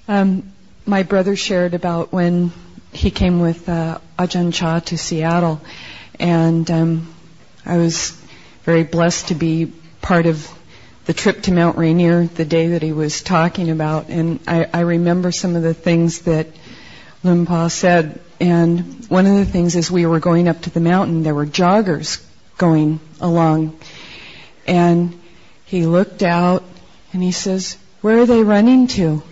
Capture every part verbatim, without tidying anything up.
Um, my brother shared about when he came with uh, Ajahn Chah to Seattle, and um, I was very blessed to be part of the trip to Mount Rainier the day that he was talking about, and I, I remember some of the things that Luang Por said, and one of the things is we were going up to the mountain, there were joggers going along, and he looked out and he says, "Where are they running to?"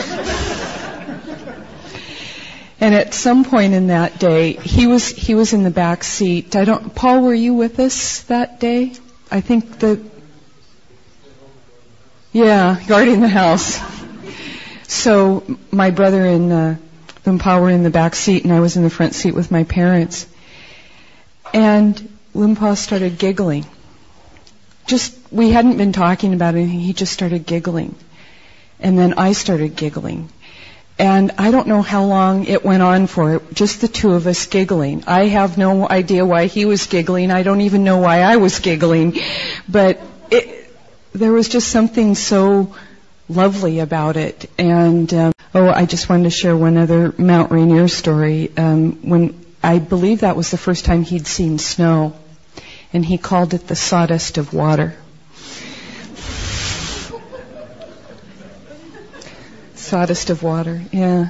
And at some point in that day, he was he was in the back seat. I don't. Paul, were you with us that day? I think the. Yeah, guarding the house. So my brother and uh, Luang Por were in the back seat, and I was in the front seat with my parents. And Luang Por started giggling. Just we hadn't been talking about anything. He just started giggling, and then I started giggling. And I don't know how long it went on for, just the two of us giggling. I have no idea why he was giggling. I don't even know why I was giggling. But it, there was just something so lovely about it. And, um, oh, I just wanted to share one other Mount Rainier story. Um, when I believe that was the first time he'd seen snow. And he called it the sawdust of water. Sawdust of water, yeah.